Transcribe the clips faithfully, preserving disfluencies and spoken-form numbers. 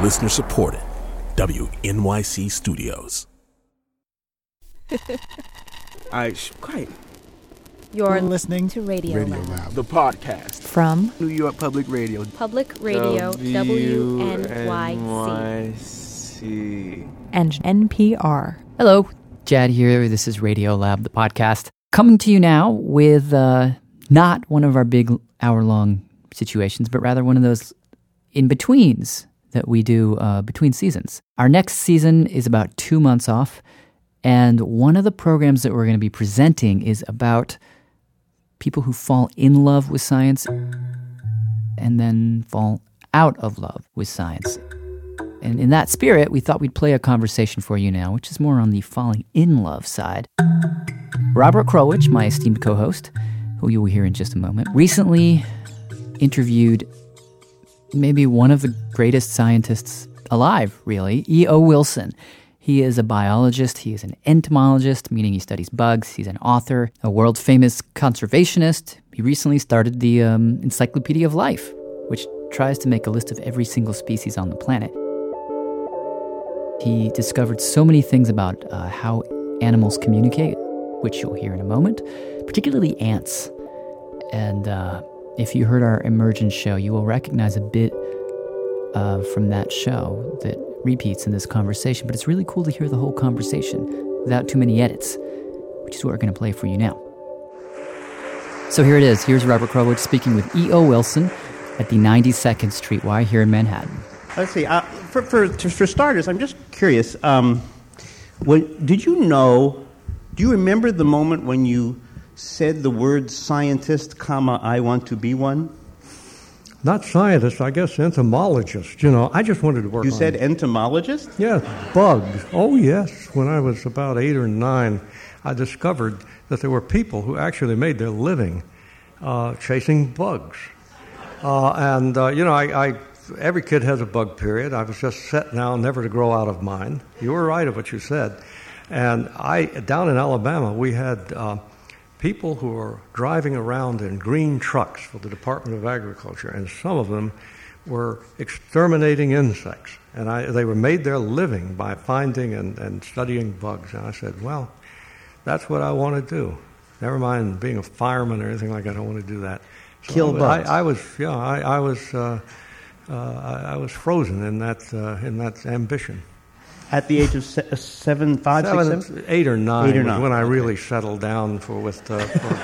Listener supported. W N Y C Studios. All right, shh, quiet. You're listening to Radio, Radio Lab. Lab. The podcast. From New York Public Radio. Public Radio W N Y C. And N P R. Hello, Jad here. This is Radio Lab, the podcast. Coming to you now with uh, not one of our big hour-long situations, but rather one of those in-betweens that we do uh, between seasons. Our next season is about two months off, and one of the programs that we're going to be presenting is about people who fall in love with science and then fall out of love with science. And in that spirit, we thought we'd play a conversation for you now, which is more on the falling in love side. Robert Krulwich, my esteemed co-host, who you will hear in just a moment, recently interviewed maybe one of the greatest scientists alive, really, E O Wilson. He is a biologist, he is an entomologist, meaning he studies bugs, he's an author, a world-famous conservationist. He recently started the um, Encyclopedia of Life, which tries to make a list of every single species on the planet. He discovered so many things about uh, how animals communicate, which you'll hear in a moment, particularly ants. And uh, if you heard our Emergence show, you will recognize a bit uh, from that show that repeats in this conversation, but it's really cool to hear the whole conversation without too many edits, which is what we're going to play for you now. So here it is. Here's Robert Krulwich speaking with E O Wilson at the ninety-second Street Y here in Manhattan. Let's see. Uh, for, for for starters, I'm just curious. Um, when, did you know? Do you remember the moment when you said the word "scientist," comma I want to be one? Not scientist, I guess entomologist. You know, I just wanted to work. You on said it. entomologist? Yeah, bugs. Oh yes. When I was about eight or nine, I discovered that there were people who actually made their living uh, chasing bugs. Uh, and uh, you know, I. I Every kid has a bug period. I was just set now never to grow out of mine. You were right of what you said. And I, down in Alabama, we had uh, people who were driving around in green trucks for the Department of Agriculture, and some of them were exterminating insects. And I, they were made their living by finding and, and studying bugs. And I said, well, that's what I want to do. Never mind being a fireman or anything like that. I don't want to do that. So Kill bugs. I, I was, yeah, I, I was... Uh, Uh, I, I was frozen in that uh, in that ambition. At the age of se- seven, five, seven, six, seven? eight or nine, eight or was nine. when I okay. really settled down for with. Uh,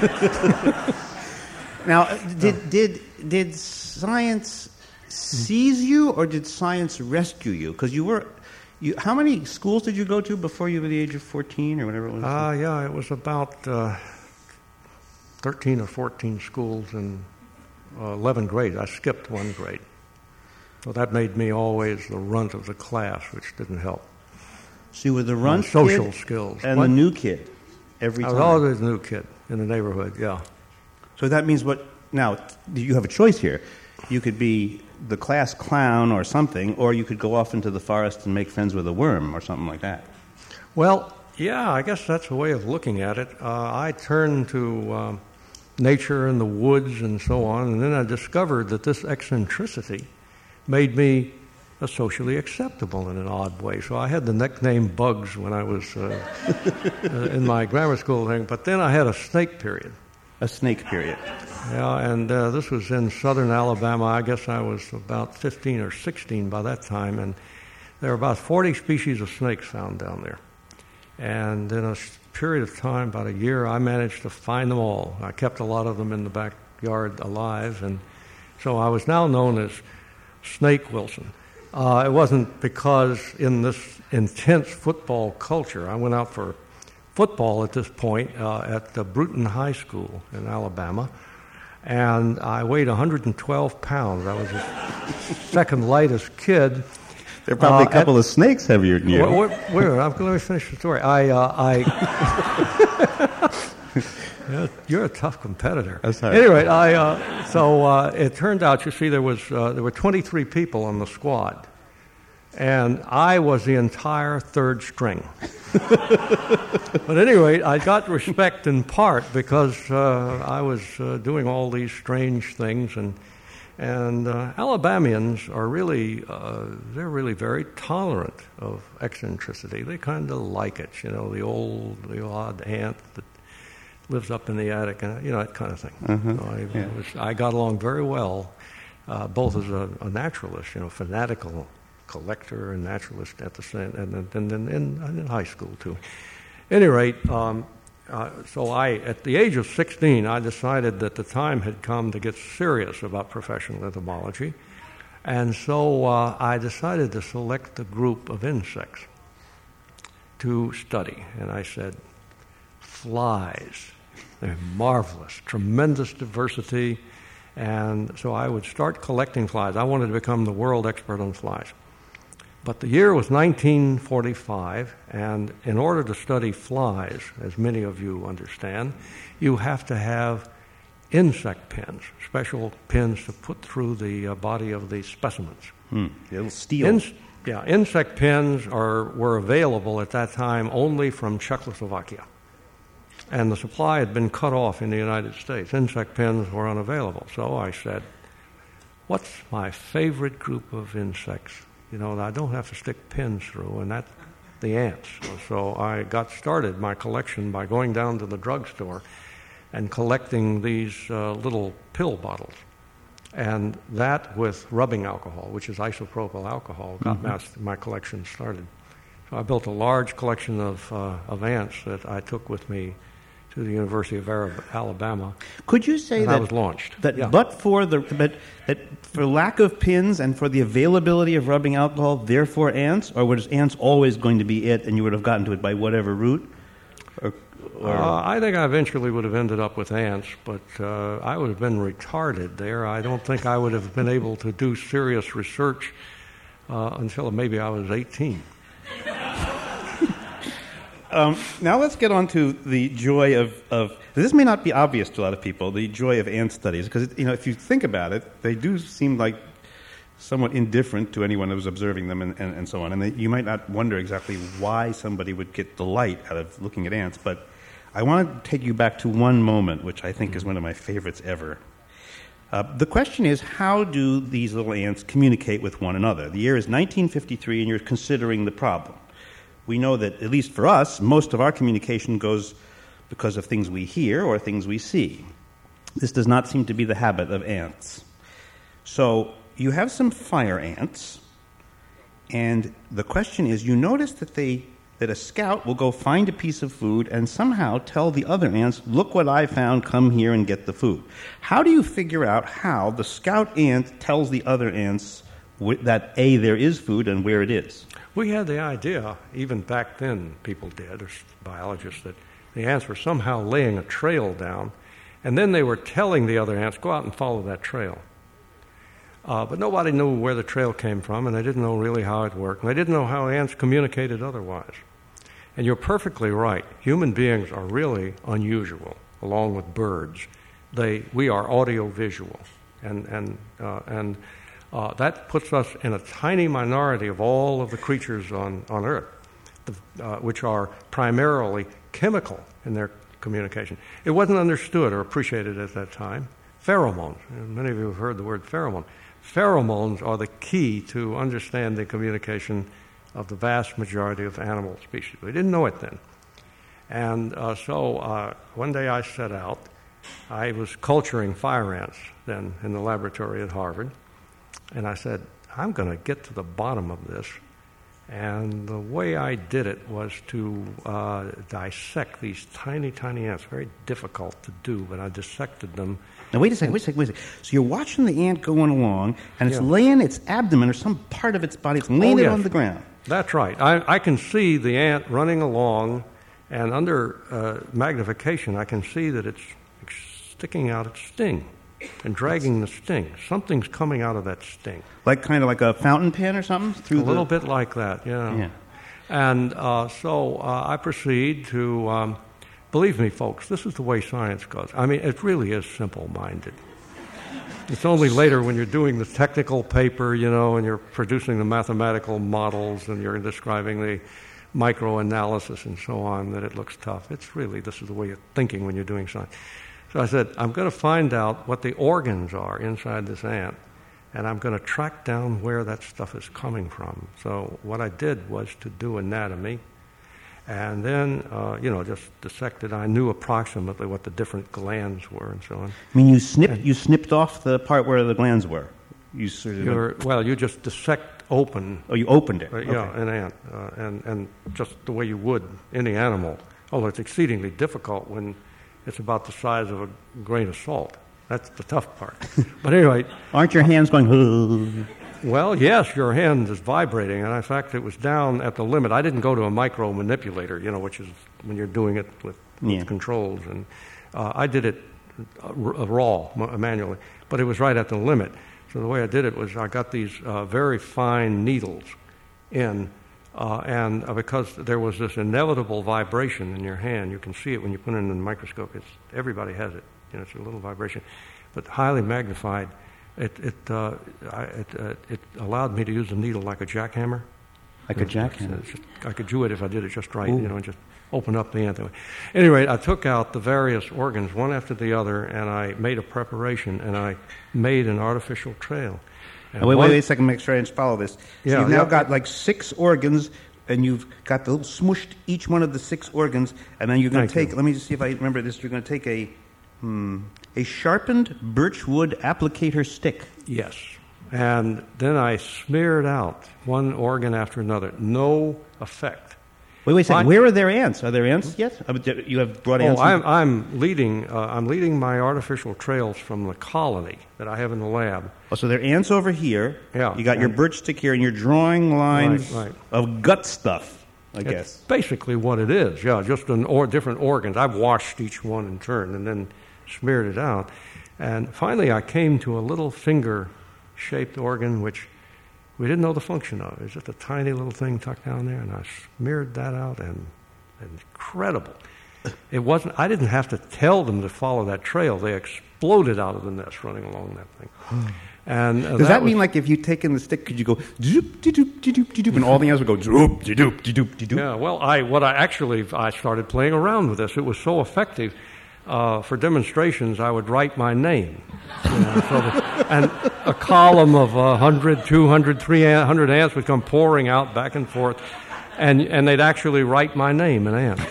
for now, did did did science seize you, or did science rescue you? Because you were, you. How many schools did you go to before you were the age of fourteen or whatever it was? Ah, uh, yeah, it was about uh, thirteen or fourteen schools in uh, eleven grades. I skipped one grade. So that made me always the runt of the class, which didn't help. So you were the runt My social kid skills. and what? the new kid every time? I was always the new kid in the neighborhood, yeah. So that means what? Now, you have a choice here. You could be the class clown or something, or you could go off into the forest and make friends with a worm or something like that. Well, yeah, I guess that's a way of looking at it. Uh, I turned to um, nature and the woods and so on, and then I discovered that this eccentricity made me uh, socially acceptable in an odd way. So I had the nickname Bugs when I was uh, uh, in my grammar school thing, but then I had a snake period. A snake period. Yeah, and uh, this was in southern Alabama. I guess I was about fifteen or sixteen by that time, and there were about forty species of snakes found down there. And in a period of time, about a year, I managed to find them all. I kept a lot of them in the backyard alive, and so I was now known as Snake Wilson. Uh, it wasn't because in this intense football culture, I went out for football at this point uh, at the Bruton High School in Alabama, and I weighed one hundred twelve pounds. I was the second lightest kid. There are probably uh, a couple of snakes heavier than you. Wait, wait, wait I'm, let me finish the story. I, uh, I Yeah, you're a tough competitor. That's right. Anyway, I uh, so uh, it turned out, you see, there was uh, there were twenty-three people on the squad, and I was the entire third string. But at any rate, I got respect in part because uh, I was uh, doing all these strange things, and And uh, Alabamians are really, uh, they're really very tolerant of eccentricity. They kind of like it, you know, the old, the odd ant that lives up in the attic, and you know, that kind of thing. Uh-huh. So I, Yeah. was, I got along very well, uh, both as a, a naturalist, you know, fanatical collector and naturalist at the same, and then in, in, in high school too. At any rate, um, uh, so I, at the age of sixteen, I decided that the time had come to get serious about professional entomology, and so uh, I decided to select a group of insects to study, and I said, flies. They're marvelous, tremendous diversity, and so I would start collecting flies. I wanted to become the world expert on flies. But the year was nineteen forty-five, and in order to study flies, as many of you understand, you have to have insect pins, special pins to put through the uh, body of the specimens. Hmm. It'll steal. In, yeah, insect pins are were available at that time only from Czechoslovakia. And the supply had been cut off in the United States. Insect pins were unavailable. So I said, what's my favorite group of insects? You know, I don't have to stick pins through, and that's the ants. So I got started my collection by going down to the drugstore and collecting these uh, little pill bottles. And that with rubbing alcohol, which is isopropyl alcohol, got mm-hmm. my, my collection started. So I built a large collection of, uh, of ants that I took with me to the University of Alabama. Could you say that I was launched? That, yeah. but for the but that for lack of pins and for the availability of rubbing alcohol, therefore ants, or was ants always going to be it, and you would have gotten to it by whatever route? Or, or uh, I think I eventually would have ended up with ants, but uh, I would have been retarded there. I don't think I would have been able to do serious research uh, until maybe I was eighteen. Um, now let's get on to the joy of, of, this may not be obvious to a lot of people, the joy of ant studies, because, you know, if you think about it, they do seem like somewhat indifferent to anyone who's observing them and, and, and so on. And they, you might not wonder exactly why somebody would get delight out of looking at ants, but I want to take you back to one moment, which I think is one of my favorites ever. Uh, the question is, how do these little ants communicate with one another? The year is nineteen fifty-three, and you're considering the problem. We know that, at least for us, most of our communication goes because of things we hear or things we see. This does not seem to be the habit of ants. So you have some fire ants, and the question is, you notice that they that a scout will go find a piece of food and somehow tell the other ants, look what I found, come here and get the food. How do you figure out how the scout ant tells the other ants that, A, there is food and where it is? We had the idea, even back then people did, or biologists, that the ants were somehow laying a trail down, and then they were telling the other ants, go out and follow that trail. Uh, but nobody knew where the trail came from, and they didn't know really how it worked, and they didn't know how ants communicated otherwise. And you're perfectly right. Human beings are really unusual, along with birds. They, we are audio-visual, and, and, uh, and Uh, that puts us in a tiny minority of all of the creatures on, on Earth, the, uh, which are primarily chemical in their communication. It wasn't understood or appreciated at that time. Pheromones, many of you have heard the word pheromone. Pheromones are the key to understanding communication of the vast majority of animal species. We didn't know it then. And uh, so uh, one day I set out. I was culturing fire ants then in the laboratory at Harvard. And I said, I'm going to get to the bottom of this. And the way I did it was to uh, dissect these tiny, tiny ants. Very difficult to do, but I dissected them. Now, wait a second, wait a second, wait a second. So you're watching the ant going along, and it's yeah. laying its abdomen or some part of its body, it's laying oh, it yes. on the ground. That's right. I, I can see the ant running along, and under uh, magnification, I can see that it's sticking out its sting. And dragging the sting. Something's coming out of that sting. Like kind of like a fountain pen or something? Through a the... little bit like that, yeah. yeah. And uh, so uh, I proceed to, um, believe me, folks, this is the way science goes. I mean, it really is simple-minded. It's only later when you're doing the technical paper, you know, and you're producing the mathematical models and you're describing the microanalysis and so on that it looks tough. It's really, this is the way you're thinking when you're doing science. So I said, I'm going to find out what the organs are inside this ant, and I'm going to track down where that stuff is coming from. So what I did was to do anatomy, and then, uh, you know, just dissected. I knew approximately what the different glands were and so on. I mean, you snipped, and you snipped off the part where the glands were? You sort of You're, well, you just dissect open. Oh, you opened it. Uh, okay. Yeah, an ant, uh, and and just the way you would any animal. Although it's exceedingly difficult when it's about the size of a grain of salt. That's the tough part. But anyway, aren't your hands going? Ugh. Well, yes, your hand is vibrating, and in fact, it was down at the limit. I didn't go to a micro manipulator, you know, which is when you're doing it with, with yeah. controls, and uh, I did it uh, raw manually, but it was right at the limit. So the way I did it was I got these uh, very fine needles in, uh, and uh, because there was this inevitable vibration in your hand, you can see it when you put it in the microscope. It's, everybody has it. You know, it's a little vibration, but highly magnified. It it uh, I, it, uh, it allowed me to use the needle like a jackhammer. Like a jackhammer. Just, I could do it if I did it just right. Ooh. You know, and just open up the ant that way. Anyway, I took out the various organs one after the other, and I made a preparation, and I made an artificial trail. And wait, wait, wait a second, make sure I just follow this. So yeah, you've now yeah. got like six organs, and you've got the little smushed each one of the six organs, and then you're going to take, you. let me just see if I remember this, you're going to take a, hmm, a sharpened birchwood applicator stick. Yes. And then I smeared out one organ after another. No effect. Wait, wait a second. I, Where are there ants? Are there ants yet? You have brought ants? Oh, I'm, I'm leading. Uh, I'm leading my artificial trails from the colony that I have in the lab. Oh, so there are ants over here. Yeah. You got your birch stick here, and you're drawing lines right, right. of gut stuff, I it's guess. Basically what it is. Yeah, just an or different organs. I've washed each one in turn and then smeared it out, and finally I came to a little finger-shaped organ which we didn't know the function of. It was just a tiny little thing tucked down there, and I smeared that out, and, and incredible. It wasn't. I didn't have to tell them to follow that trail. They exploded out of the nest running along that thing. And uh, does that, that was, mean like if you taken the stick, could you go doop de doop de doop de doop, and all the ants would go doop de doop de doop de doop? Yeah. Well, I what I actually I started playing around with this. It was so effective. Uh, for demonstrations, I would write my name. You know, so that, and a column of one hundred, two hundred, three hundred ants would come pouring out back and forth, and, and they'd actually write my name in ant.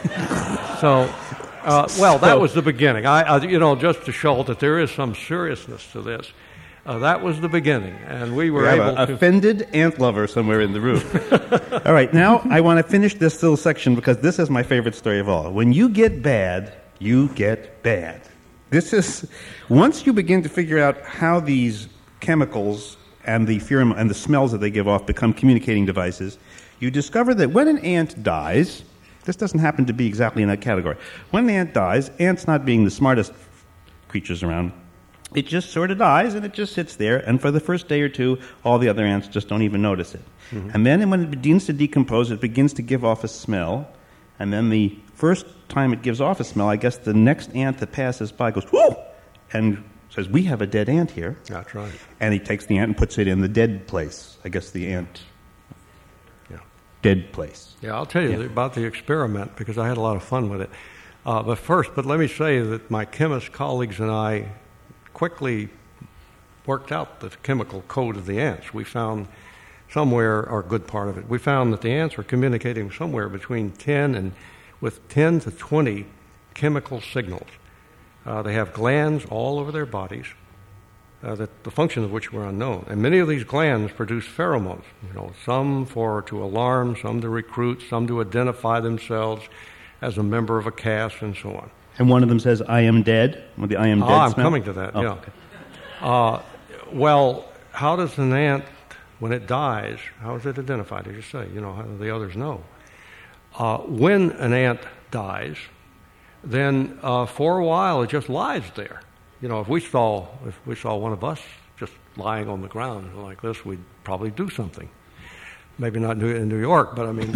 So, uh, well, that was the beginning. I, I, you know, just to show that there is some seriousness to this, uh, that was the beginning, and we were we have able a to... offended ant lover somewhere in the room. All right, now I want to finish this little section because this is my favorite story of all. When you get bad... you get bad. This is, once you begin to figure out how these chemicals and the pheromone and the smells that they give off become communicating devices, you discover that when an ant dies, this doesn't happen to be exactly in that category. When an ant dies, ants not being the smartest creatures around, it just sort of dies and it just sits there, and for the first day or two, all the other ants just don't even notice it. Mm-hmm. And then when it begins to decompose, it begins to give off a smell, and then the first time it gives off a smell, I guess the next ant that passes by goes, whoo, and says, we have a dead ant here. That's right. And he takes the ant and puts it in the dead place. I guess the ant yeah. dead place. Yeah, I'll tell you yeah. about the experiment because I had a lot of fun with it. Uh, but first, but let me say that my chemist colleagues and I quickly worked out the chemical code of the ants. We found somewhere, or a good part of it, we found that the ants were communicating somewhere between ten and with ten to twenty chemical signals. Uh, they have glands all over their bodies, uh, that the function of which were unknown. And many of these glands produce pheromones, you know, some for to alarm, some to recruit, some to identify themselves as a member of a caste, and so on. And one of them says, I am dead, with the I am dead ah, I'm smell? coming to that, oh, yeah. Okay. Uh, well, how does an ant, when it dies, how is it identified, as you say? You know, how do the others know? Uh, when an ant dies, then uh, for a while it just lies there. You know, if we saw if we saw one of us just lying on the ground like this, we'd probably do something. Maybe not in New York, but I mean,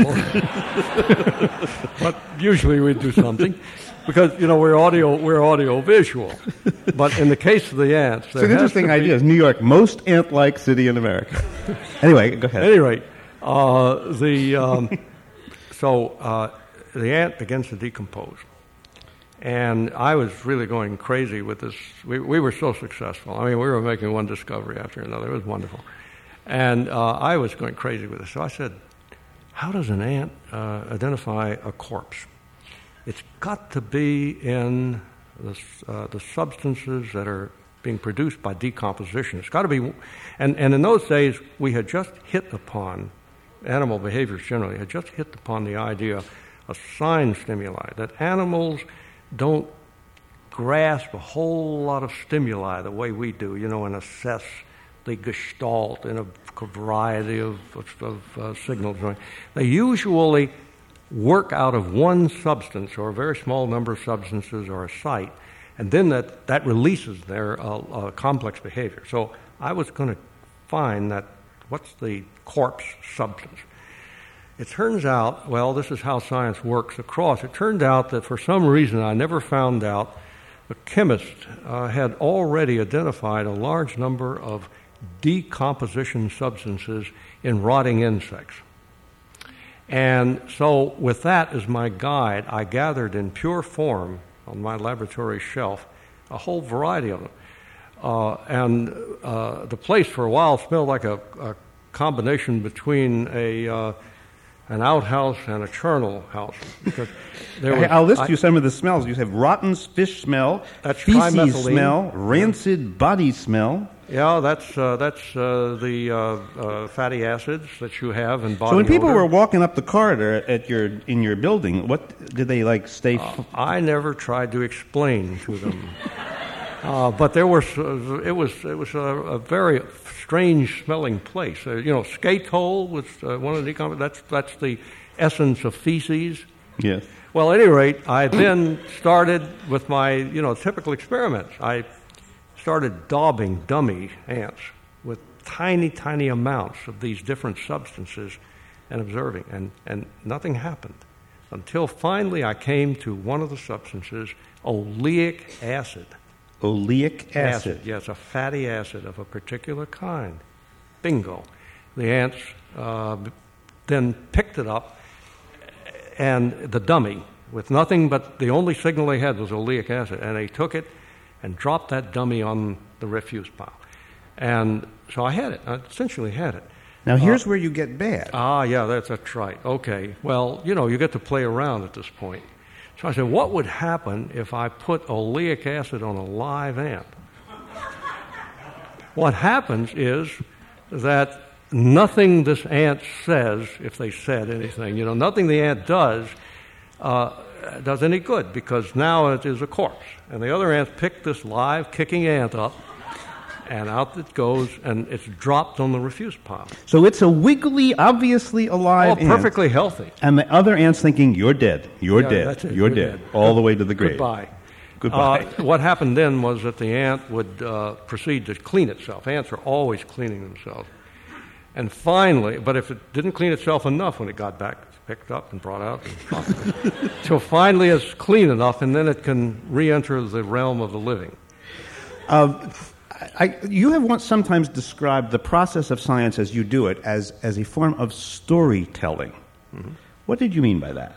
but usually we'd do something because you know we're audio we're audio visual. But in the case of the ants, it's an interesting idea. Is New York most ant-like city in America? Anyway, go ahead. At any rate, uh, the um, so uh, the ant begins to decompose. And I was really going crazy with this. We, we were so successful. I mean, we were making one discovery after another. It was wonderful. And uh, I was going crazy with this. So I said, how does an ant uh, identify a corpse? It's got to be in the, uh, the substances that are being produced by decomposition. It's got to be, and, and in those days, we had just hit upon, animal behaviors generally, had just hit upon the idea of sign stimuli, that animals don't grasp a whole lot of stimuli the way we do, you know, and assess the gestalt in a variety of, of, of uh, signals. They usually work out of one substance or a very small number of substances or a site, and then that, that releases their uh, uh, complex behavior. So I was going to find that, what's the corpse substance? It turns out, well, this is how science works across. It turned out that for some reason I never found out, a chemist uh, had already identified a large number of decomposition substances in rotting insects. And so with that as my guide, I gathered in pure form on my laboratory shelf a whole variety of them. Uh, and uh, the place for a while smelled like a, a combination between a uh, an outhouse and a charnel house. Because there was, I'll list I, you some of the smells. You have rotten fish smell, that's feces trimethylene. smell, rancid body smell. Yeah, that's uh, that's uh, the uh, uh, fatty acids that you have in body So when people odor. were walking up the corridor at your in your building, what did they like stay? Uh, I never tried to explain to them, uh, but there was uh, it was it was a, a very strange smelling place. Uh, you know, skate hole was uh, one of the decom- that's that's the essence of feces. Yes. Well, at any rate, I then started with my you know typical experiments. I started daubing dummy ants with tiny, tiny amounts of these different substances and observing, and, and nothing happened until finally I came to one of the substances, oleic acid. Oleic acid. acid. Yes, a fatty acid of a particular kind. Bingo. The ants uh, then picked it up, and the dummy, with nothing but the only signal they had was oleic acid, and they took it and dropped that dummy on the refuse pile. And so I had it. I essentially had it. Now, here's uh, where you get bad. Ah, yeah, that's, that's right. Okay. Well, you know, you get to play around at this point. So I said, what would happen if I put oleic acid on a live ant? What happens is that nothing this ant says, if they said anything, you know, nothing the ant does, uh, does any good, because now it is a corpse. And the other ants pick this live, kicking ant up, and out it goes, and it's dropped on the refuse pile. So it's a wiggly, obviously alive Oh, perfectly ant. healthy. And the other ant's thinking, you're dead, you're Yeah, dead, that's it, you're you're dead, dead. all the way to the grave. Goodbye. Goodbye. Uh, what happened then was that the ant would uh, proceed to clean itself. Ants are always cleaning themselves. And finally, but if it didn't clean itself enough when it got back, it's picked up and brought out. And so finally it's clean enough, and then it can re-enter the realm of the living. Uh, I, you have once sometimes described the process of science as you do it as, as a form of storytelling. Mm-hmm. What did you mean by that?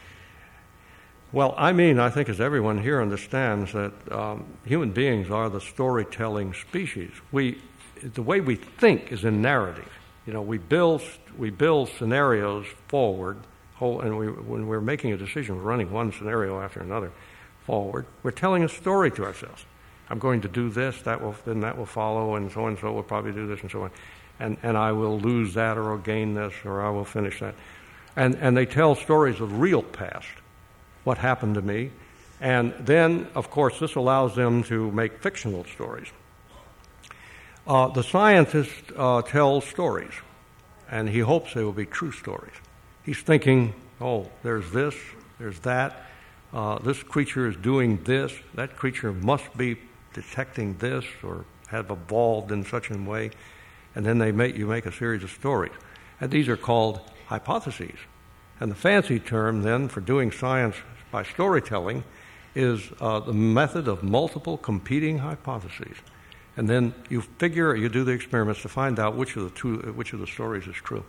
Well, I mean, I think as everyone here understands, that um, human beings are the storytelling species. We, the way we think is in narrative. You know, we build we build scenarios forward, whole, and we, when we're making a decision, we're running one scenario after another forward. We're telling a story to ourselves. I'm going to do this, that will then that will follow, and so and so will probably do this, and so on, and and I will lose that, or I'll gain this, or I will finish that, and and they tell stories of real past, what happened to me, and then of course this allows them to make fictional stories. Uh, the scientist uh, tells stories, and he hopes they will be true stories. He's thinking, oh, there's this, there's that, uh, this creature is doing this, that creature must be detecting this or have evolved in such a way, and then they make you make a series of stories. And these are called hypotheses. And the fancy term then for doing science by storytelling is uh, the method of multiple competing hypotheses. And then you figure, you do the experiments to find out which of the two, which of the stories is true.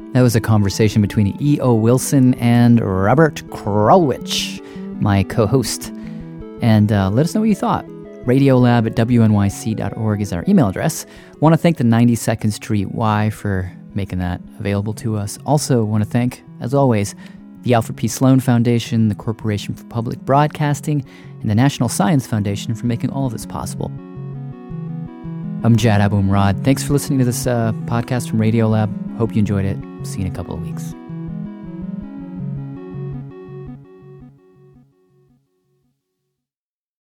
That was a conversation between E O. Wilson and Robert Krulwich, my co-host. And uh, let us know what you thought. Radiolab at W N Y C dot org is our email address. Want to thank the ninety-second Street Y for making that available to us. Also want to thank, as always, the Alfred P. Sloan Foundation, the Corporation for Public Broadcasting, and the National Science Foundation for making all of this possible. I'm Jad Abumrad. Thanks for listening to this uh, podcast from Radiolab. Hope you enjoyed it. See you in a couple of weeks.